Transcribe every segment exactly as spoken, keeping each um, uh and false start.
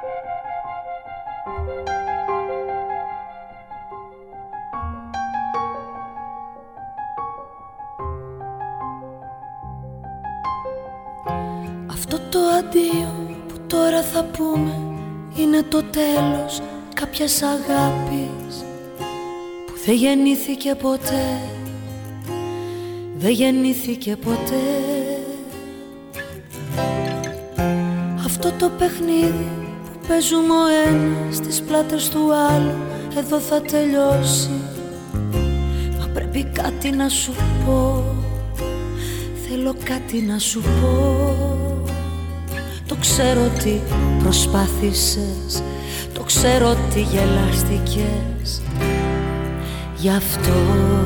Αυτό το αντίο που τώρα θα πούμε είναι το τέλος κάποιας αγάπης που δεν γεννήθηκε ποτέ, δεν γεννήθηκε ποτέ. Αυτό το παιχνίδι που παίζουμε ο ένας στις πλάτες του άλλου εδώ θα τελειώσει. Μα πρέπει κάτι να σου πω, θέλω κάτι να σου πω. Το ξέρω ότι προσπάθησες, το ξέρω ότι γελάστηκες, γι' αυτό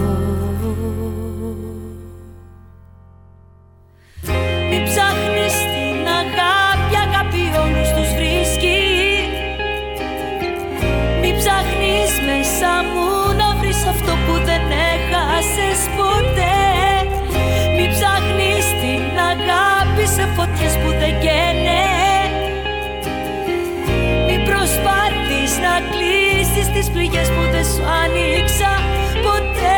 μην ψάχνεις την αγάπη, αγάπη όλους τους βρίσκει. Μην ψάχνεις μέσα μου να βρεις αυτό που δεν έχασες ποτέ. Μην ψάχνεις την αγάπη σε φωτιές που δεν καίνε. Μην προσπάθεις να κλείσεις τις πληγές που δεν σου άνοιξα ποτέ.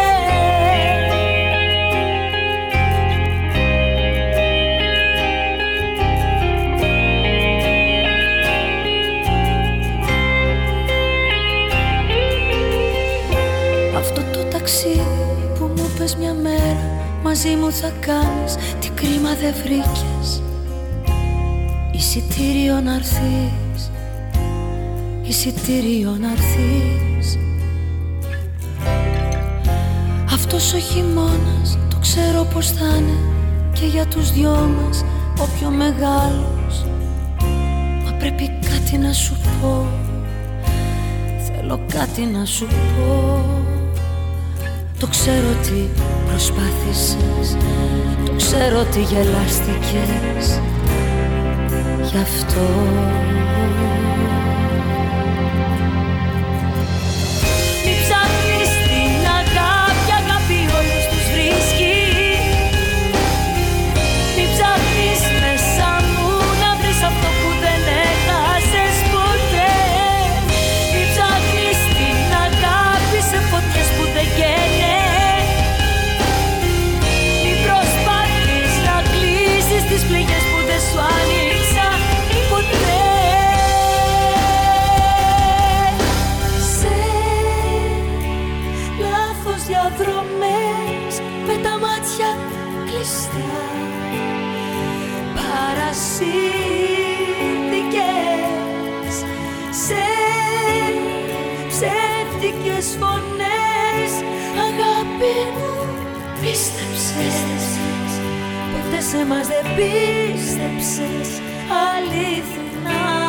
αυτό το ταξίδι που μου πες μια μέρα μαζί μου θα κάνεις, τι κρίμα δεν βρήκες εισιτήριο να έρθεις, εισιτήριο να έρθεις. Αυτός ο χειμώνας το ξέρω πως θα είναι και για τους δυο μας ο πιο μεγάλος. Μα πρέπει κάτι να σου πω, θέλω κάτι να σου πω. Το ξέρω ότι προσπάθησες, το ξέρω ότι γελάστηκες, γι' αυτό μην ψάχνεις την αγάπη, αγάπη όλους τους βρίσκει. Μην ψάχνεις μέσα μου να βρεις αυτό που δεν έχασες ποτέ. Μην ψάχνεις την αγάπη σε φωτιές που δεν καίνε. Μην προσπαθείς να κλείσεις τις πληγές που δεν σου άνοιξα ποτέ. Σε λάθος διαδρομές με τα μάτια κλειστά παρασύρθηκες, σε ψεύτικες φωνές αγάπη μου πίστεψες. Ποτέ σε μας δεν πίστεψες αληθινά.